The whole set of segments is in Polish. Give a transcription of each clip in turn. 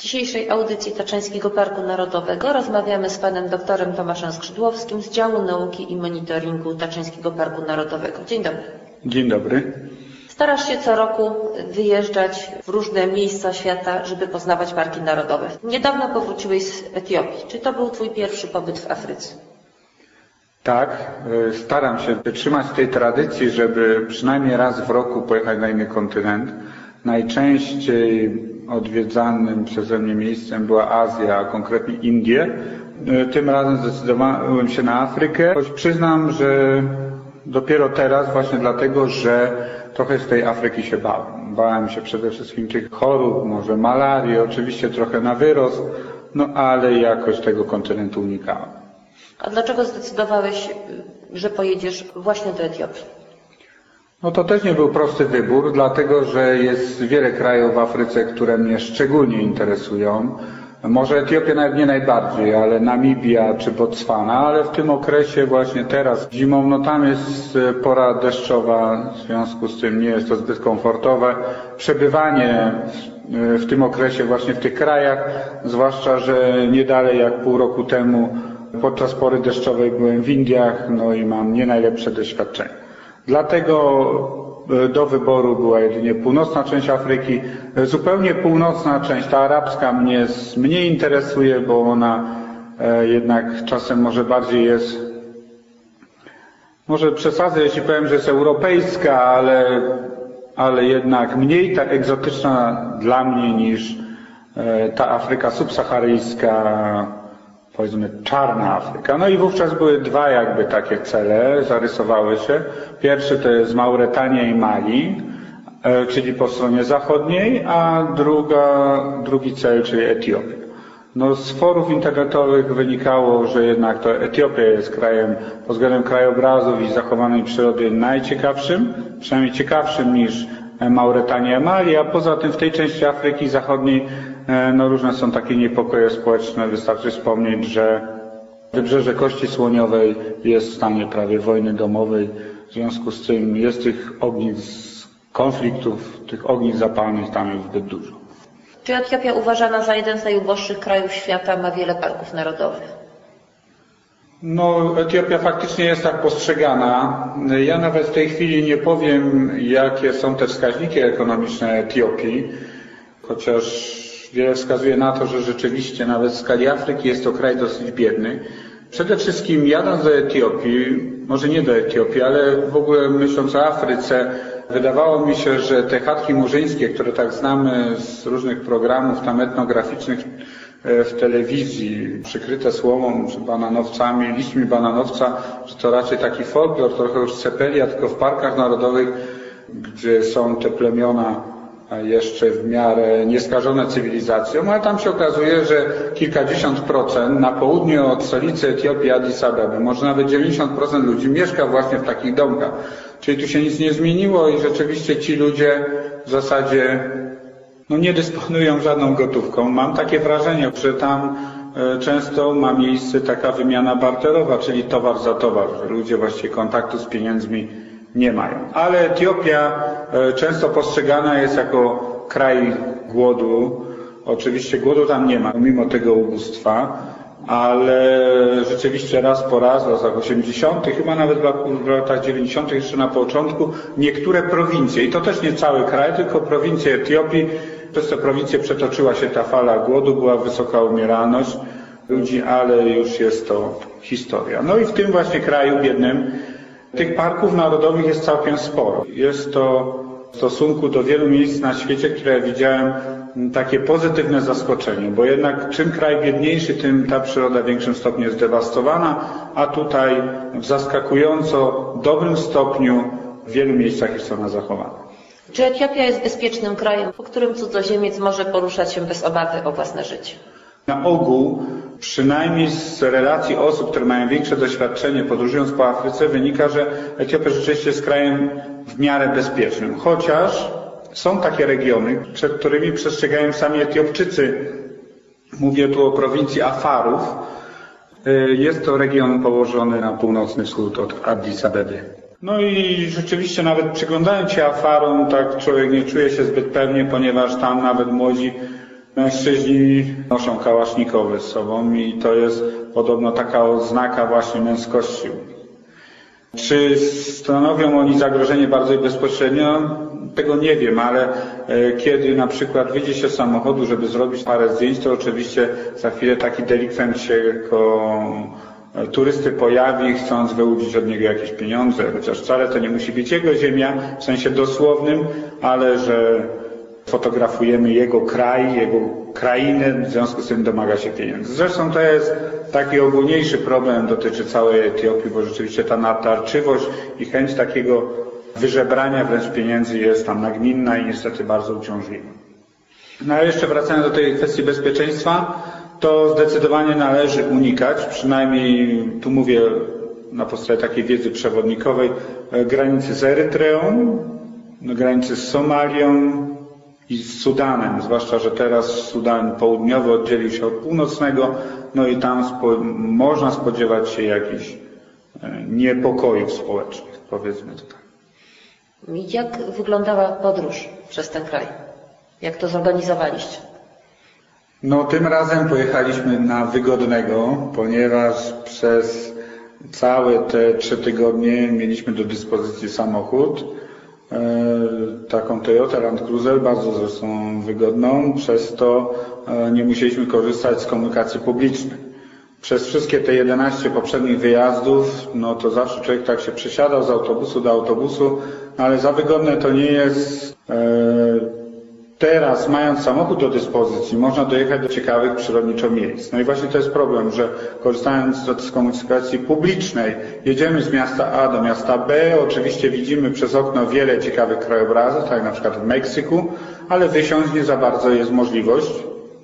W dzisiejszej audycji Tatrzańskiego Parku Narodowego rozmawiamy z panem doktorem Tomaszem Skrzydłowskim z Działu Nauki i Monitoringu Tatrzańskiego Parku Narodowego. Dzień dobry. Dzień dobry. Starasz się co roku wyjeżdżać w różne miejsca świata, żeby poznawać parki narodowe. Niedawno powróciłeś z Etiopii. Czy to był twój pierwszy pobyt w Afryce? Tak, staram się trzymać tej tradycji, żeby przynajmniej raz w roku pojechać na inny kontynent. Najczęściej odwiedzanym przeze mnie miejscem była Azja, a konkretnie Indie. Tym razem zdecydowałem się na Afrykę, choć przyznam, że dopiero teraz właśnie dlatego, że trochę z tej Afryki się bałem. Bałem się przede wszystkim tych chorób, może malarii, oczywiście trochę na wyrost, no ale jakoś tego kontynentu unikałem. A dlaczego zdecydowałeś, że pojedziesz właśnie do Etiopii? No to też nie był prosty wybór, dlatego że jest wiele krajów w Afryce, które mnie szczególnie interesują. Może Etiopia nawet nie najbardziej, ale Namibia czy Botswana, ale w tym okresie właśnie teraz zimą, no tam jest pora deszczowa, w związku z tym nie jest to zbyt komfortowe. Przebywanie w tym okresie właśnie w tych krajach, zwłaszcza, że nie dalej jak pół roku temu podczas pory deszczowej byłem w Indiach, no i mam nie najlepsze doświadczenie. Dlatego do wyboru była jedynie północna część Afryki. Zupełnie północna część, ta arabska, mnie mniej interesuje, bo ona jednak czasem może bardziej jest, może przesadzę, jeśli powiem, że jest europejska, ale jednak mniej tak egzotyczna dla mnie niż ta Afryka subsaharyjska, powiedzmy czarna Afryka. No i wówczas były dwa jakby takie cele, zarysowały się. Pierwszy to jest Mauretania i Mali, czyli po stronie zachodniej, a drugi cel, czyli Etiopia. No z forów internetowych wynikało, że jednak to Etiopia jest krajem pod względem krajobrazów i zachowanej przyrody najciekawszym, przynajmniej ciekawszym niż Mauretania i Mali, a poza tym w tej części Afryki Zachodniej no różne są takie niepokoje społeczne. Wystarczy wspomnieć, że wybrzeże Kości Słoniowej jest w stanie prawie wojny domowej. W związku z tym jest tych ognisk, konfliktów, tych ognisk zapalnych tam jest zbyt dużo. Czy Etiopia uważana za jeden z najuboższych krajów świata ma wiele parków narodowych? No, Etiopia faktycznie jest tak postrzegana. Ja nawet w tej chwili nie powiem, jakie są te wskaźniki ekonomiczne Etiopii, chociaż wiele wskazuje na to, że rzeczywiście nawet w skali Afryki jest to kraj dosyć biedny. Przede wszystkim jadąc do Etiopii, może nie do Etiopii, ale w ogóle myśląc o Afryce, wydawało mi się, że te chatki murzyńskie, które tak znamy z różnych programów tam etnograficznych w telewizji, przykryte słomą czy bananowcami, liśćmi bananowca, że to raczej taki folklor, trochę już sepelia, tylko w parkach narodowych, gdzie są te plemiona jeszcze w miarę nieskażone cywilizacją, ale tam się okazuje, że kilkadziesiąt procent na południe od stolicy Etiopii, Addis Abeby, może nawet 90% ludzi mieszka właśnie w takich domkach. Czyli tu się nic nie zmieniło i rzeczywiście ci ludzie w zasadzie no nie dysponują żadną gotówką. Mam takie wrażenie, że tam często ma miejsce taka wymiana barterowa, czyli towar za towar, że ludzie właściwie kontaktu z pieniędzmi nie mają. Ale Etiopia często postrzegana jest jako kraj głodu. Oczywiście głodu tam nie ma, mimo tego ubóstwa, ale rzeczywiście raz po raz, w latach 80., chyba nawet w latach 90., jeszcze na początku, niektóre prowincje, i to też nie cały kraj, tylko prowincje Etiopii, przez te prowincje przetoczyła się ta fala głodu, była wysoka umieralność ludzi, ale już jest to historia. No i w tym właśnie kraju biednym tych parków narodowych jest całkiem sporo. Jest to w stosunku do wielu miejsc na świecie, które widziałem, takie pozytywne zaskoczenie, bo jednak czym kraj biedniejszy, tym ta przyroda w większym stopniu jest dewastowana, a tutaj w zaskakująco dobrym stopniu w wielu miejscach jest ona zachowana. Czy Etiopia jest bezpiecznym krajem, po którym cudzoziemiec może poruszać się bez obawy o własne życie? Na ogół, przynajmniej z relacji osób, które mają większe doświadczenie podróżując po Afryce, wynika, że Etiopia rzeczywiście jest krajem w miarę bezpiecznym. Chociaż są takie regiony, przed którymi przestrzegają sami Etiopczycy. Mówię tu o prowincji Afarów. Jest to region położony na północny wschód od Addis Abeby. No i rzeczywiście nawet przyglądając się Afarom, tak człowiek nie czuje się zbyt pewnie, ponieważ tam nawet młodzi Mężczyźni noszą kałasznikowy z sobą i to jest podobno taka oznaka właśnie męskości. Czy stanowią oni zagrożenie bardzo bezpośrednio? Tego nie wiem, ale kiedy na przykład wyjdzie się z samochodu, żeby zrobić parę zdjęć, to oczywiście za chwilę taki delikwent się turysty pojawi, chcąc wyłudzić od niego jakieś pieniądze, chociaż wcale to nie musi być jego ziemia, w sensie dosłownym, ale że fotografujemy jego kraj, jego krainę, w związku z tym domaga się pieniędzy. Zresztą to jest taki ogólniejszy problem, dotyczy całej Etiopii, bo rzeczywiście ta natarczywość i chęć takiego wyżebrania wręcz pieniędzy jest tam nagminna i niestety bardzo uciążliwa. No a jeszcze wracając do tej kwestii bezpieczeństwa, to zdecydowanie należy unikać, przynajmniej tu mówię na podstawie takiej wiedzy przewodnikowej, granicy z Erytreą, granicy z Somalią i z Sudanem, zwłaszcza, że teraz Sudan Południowy oddzielił się od północnego, no i tam można spodziewać się jakichś niepokojów społecznych, powiedzmy to tak. Jak wyglądała podróż przez ten kraj? Jak to zorganizowaliście? No tym razem pojechaliśmy na wygodnego, ponieważ przez całe te 3 tygodnie mieliśmy do dyspozycji samochód, taką Toyota Land Cruiser, bardzo zresztą wygodną, przez to nie musieliśmy korzystać z komunikacji publicznej. Przez wszystkie te 11 poprzednich wyjazdów, no to zawsze człowiek tak się przesiadał z autobusu do autobusu, ale za wygodne to nie jest. Teraz, mając samochód do dyspozycji, można dojechać do ciekawych przyrodniczo miejsc. No i właśnie to jest problem, że korzystając z komunikacji publicznej, jedziemy z miasta A do miasta B, oczywiście widzimy przez okno wiele ciekawych krajobrazów, tak jak na przykład w Meksyku, ale wysiąść nie za bardzo jest możliwość.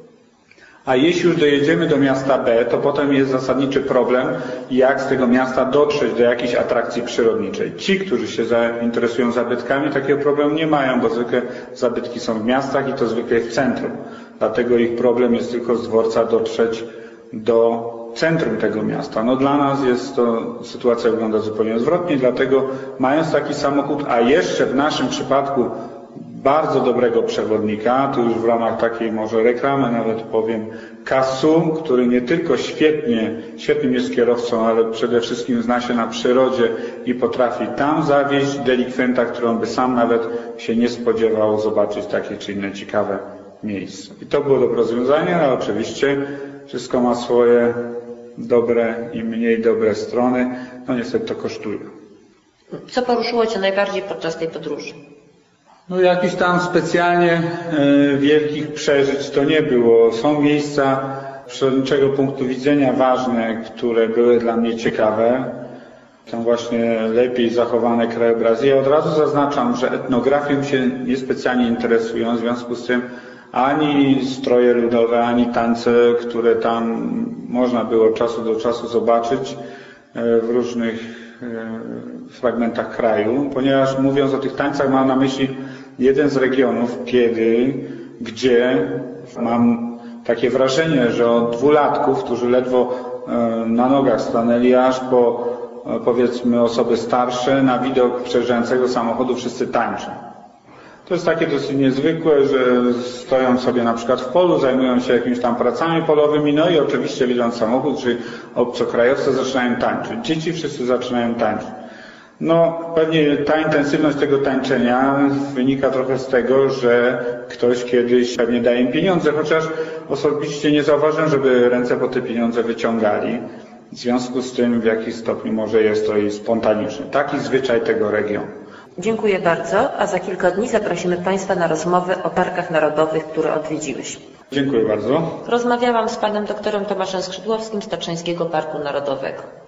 A jeśli już dojedziemy do miasta B, to potem jest zasadniczy problem, jak z tego miasta dotrzeć do jakiejś atrakcji przyrodniczej. Ci, którzy się zainteresują zabytkami, takiego problemu nie mają, bo zwykle zabytki są w miastach i to zwykle w centrum. Dlatego ich problem jest tylko z dworca dotrzeć do centrum tego miasta. No dla nas jest to, sytuacja wygląda zupełnie odwrotnie, dlatego mając taki samochód, a jeszcze w naszym przypadku bardzo dobrego przewodnika, tu już w ramach takiej może reklamy nawet powiem, Kasu, który nie tylko świetnym jest kierowcą, ale przede wszystkim zna się na przyrodzie i potrafi tam zawieźć delikwenta, którą by sam nawet się nie spodziewał zobaczyć takie czy inne ciekawe miejsce. I to było dobre rozwiązanie, ale oczywiście wszystko ma swoje dobre i mniej dobre strony, no niestety to kosztuje. Co poruszyło Cię najbardziej podczas tej podróży? No jakichś tam specjalnie wielkich przeżyć to nie było. Są miejsca z przyrodniczego punktu widzenia ważne, które były dla mnie ciekawe. Są właśnie lepiej zachowane krajobrazy. Ja od razu zaznaczam, że etnografią się niespecjalnie interesują, w związku z tym ani stroje ludowe, ani tańce, które tam można było od czasu do czasu zobaczyć w różnych fragmentach kraju, ponieważ mówiąc o tych tańcach mam na myśli jeden z regionów, gdzie mam takie wrażenie, że od 2-latków, którzy ledwo na nogach stanęli, aż po powiedzmy osoby starsze, na widok przejeżdżającego samochodu wszyscy tańczą. To jest takie dosyć niezwykłe, że stoją sobie na przykład w polu, zajmują się jakimiś tam pracami polowymi, no i oczywiście widząc samochód, czy obcokrajowcy zaczynają tańczyć. Dzieci wszyscy zaczynają tańczyć. No pewnie ta intensywność tego tańczenia wynika trochę z tego, że ktoś kiedyś pewnie daje im pieniądze, chociaż osobiście nie zauważyłem, żeby ręce po te pieniądze wyciągali. W związku z tym w jakiś stopniu może jest to i spontaniczne. Taki zwyczaj tego regionu. Dziękuję bardzo, a za kilka dni zaprosimy Państwa na rozmowę o parkach narodowych, które odwiedziłeś. Dziękuję bardzo. Rozmawiałam z panem doktorem Tomaszem Skrzydłowskim z Tatrzańskiego Parku Narodowego.